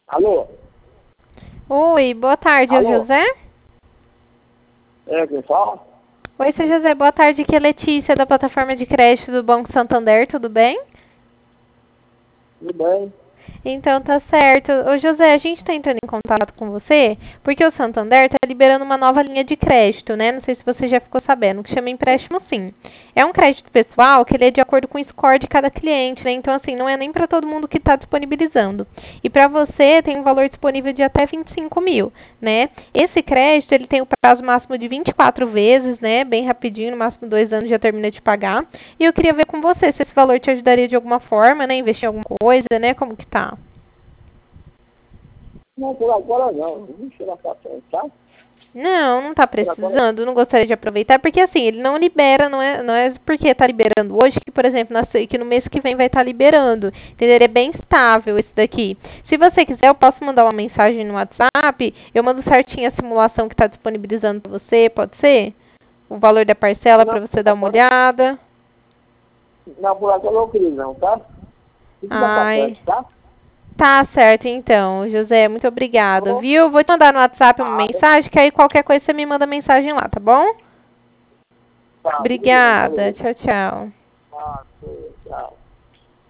Alô? Oi, boa tarde, é o Alô? José? É, quem fala? Oi, seu José, boa tarde, aqui é Letícia da plataforma de crédito do Banco Santander, tudo bem? Tudo bem? Então tá certo. Ô José, a gente está entrando em contato com você porque o Santander está liberando uma nova linha de crédito, né? Não sei se você já ficou sabendo, que chama empréstimo sim. É um crédito pessoal que ele é de acordo com o score de cada cliente, né? Então assim, não é nem para todo mundo que está disponibilizando. E para você tem um valor disponível de até 25 mil, né? Esse crédito ele tem o prazo máximo de 24 vezes, né? Bem rapidinho, no máximo 2 anos já termina de pagar. E eu queria ver com você se esse valor te ajudaria de alguma forma, né? Investir em alguma coisa, né? Como que tá? Não, por agora não. Vamos tirar pra frente, tá? Não, não está Por agora, precisando, não gostaria de aproveitar, porque assim, ele não libera, não é porque está liberando hoje que, por exemplo, que no mês que vem vai estar liberando, entendeu? Ele é bem estável esse daqui. Se você quiser, eu posso mandar uma mensagem no WhatsApp, eu mando certinho a simulação que está disponibilizando para você, pode ser? O valor da parcela não, para você por dar uma agora, olhada. não, por agora eu não queria não, tá? Fica pra Ai, frente, tá? tá certo então, José, muito obrigada, Alô? viu? Vou te mandar no WhatsApp uma Nada. mensagem, que aí qualquer coisa você me manda mensagem lá, tá bom? Tá, tudo bem, Obrigada. falou. Tchau, tchau. Ah, tchau.